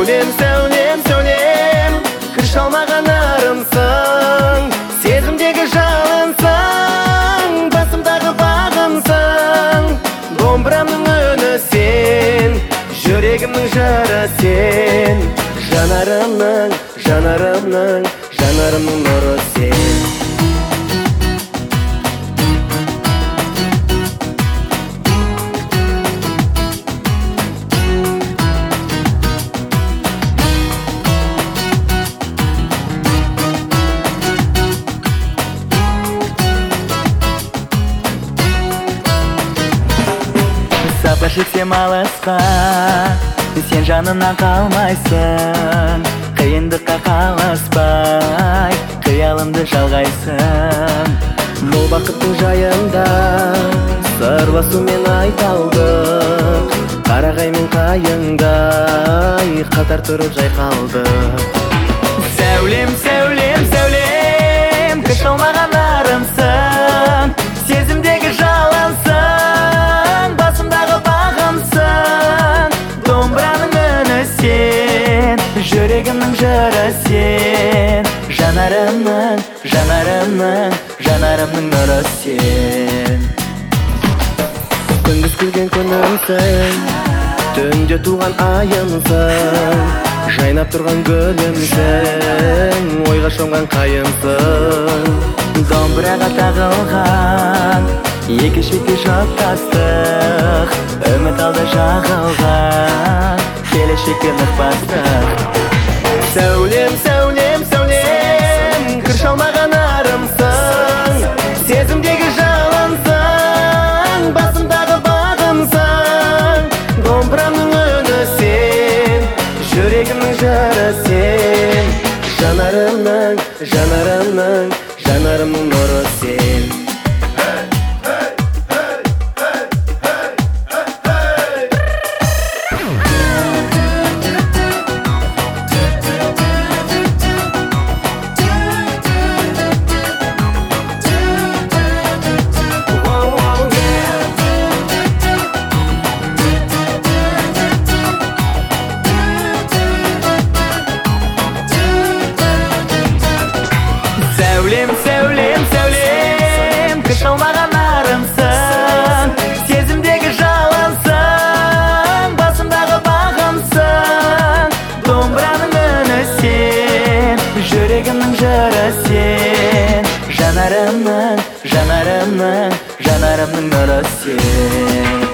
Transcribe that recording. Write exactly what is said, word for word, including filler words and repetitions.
Сәулем, сәулем, сәулем, кір шалмаған арымсың, сезімдегі жалынсың, басымдағы бағымсың. Домбырамның үні сен, жүрегімнің жары сен, жанарымның, жанарымның, жанарымның нұры сен. Сапқа шексем алысқа, сен жанымнан қалмайсың. Қиындыққа қаласпай, қиялымды жалғайсың. Бұл бақыттың жайында сырласумен айталдық, қарағай мен қайыңдай қатар тұрып жайқалдық. Сәулем, сәулем, сәулем, кір шалмаған арымсың, сезімдегі жалынсың, басымдағы бағымсың. Домбыраның үні сен, жүрегімнің жыры сен, жанарымның, жанарымның, жанарымның нұры сен. Күндіз күлген күнімсің, түнде туған айымсың, жайнап тұрған гүлімсің, ойға шомған қайымсың. Домбыраға тағылған, екі шекте жұптастық, үміт алды жағылған, келешекке нық бастық. Сәулем, сәулем, сәулем, кір шалмаған арымсың, сезімдегі жалынсың, басымдағы бағымсың. Домбырамның үні сен, жүрегімнің жары сен, жанарымның, жанарымның, жанарымның нұры сен. Сәулем, сәулем, сәулем, кір шалмаған арымсың, сезімдегі жалынсың, басымдағы бағымсың. Домбыраның үні сен, жүрегімнің жыры сен, жанарымның, жанарымның, жанарымның нұры сен.